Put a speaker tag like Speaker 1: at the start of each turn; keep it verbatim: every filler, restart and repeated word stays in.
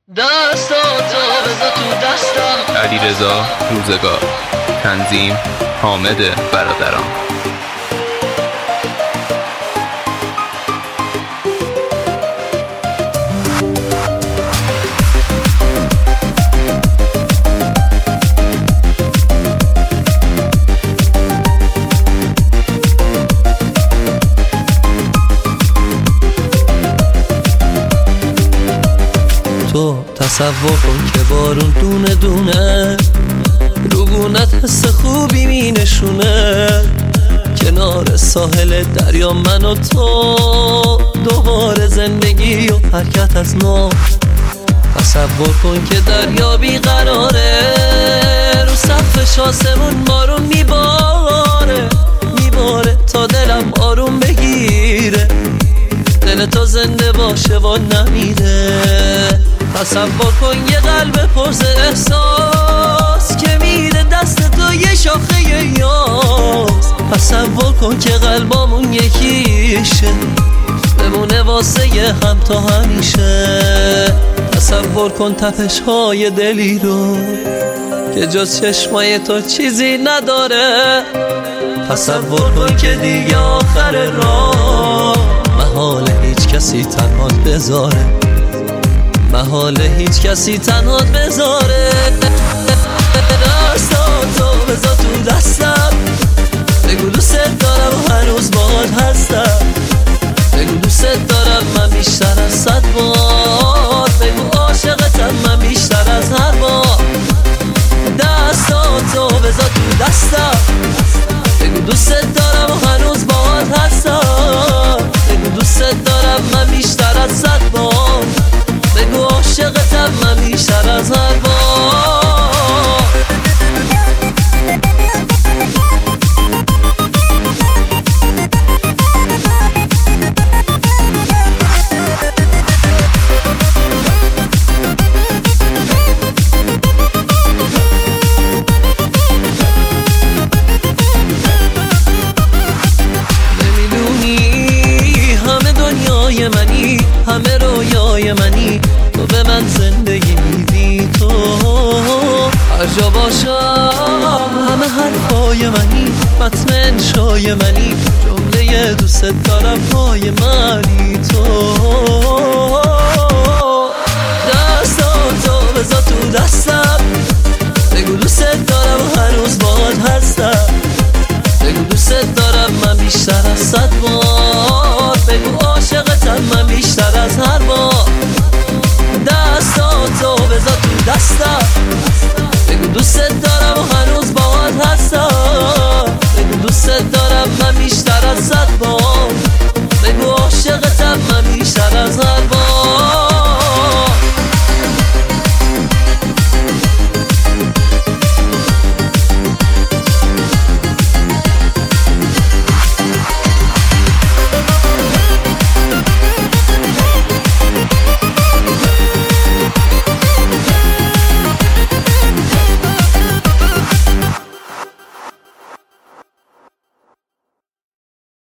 Speaker 1: دستاتو بذار تو دستم.
Speaker 2: علیرضا روزگار. تنظیم حامد برادران.
Speaker 3: تو تصور کن که بارون دونه دونه روبونت حس خوبی می نشونه، کنار ساحل دریا من و تو، دوباره زندگی و حرکت از نو. تصور کن که دریا بی قراره، رو سقفش آسمون بارون میباره میباره تا دلم آروم بگیره، دل تو زنده باشه و نمیره. تصور کن یه قلب پرز احساس که میره دست تو یه شاخه یاس. تصور کن که قلبامون یکیشه، بمونه واسه یه هم تا همیشه. تصور کن تپش های دلی رو که جز چشمای تو چیزی نداره. تصور کن که دیگه آخر راه، محال هیچ کسی تنهات بذاره، محال هیچ کسی تنهات بذاره. دستاتو بذار تو دستم، بگو دوست دارم و هنوز باهات هستم، بگو دوست دارم من بیشتر از صد بار، بگو عاشقتم من بیشتر از هر بار. دستاتو بذار تو دستم، بگو دوست دارم و هنوز باهات هستم، بگو دوست دارم من بیشتر از صد بار، بگو عاشقتم من بیشتر از هر بار. منی همه رویای منی، تو به من زندگی میدی، تو هر جا باشم همه حرفای منی، متن انشای منی، جمله دوست دارم پای منی تو.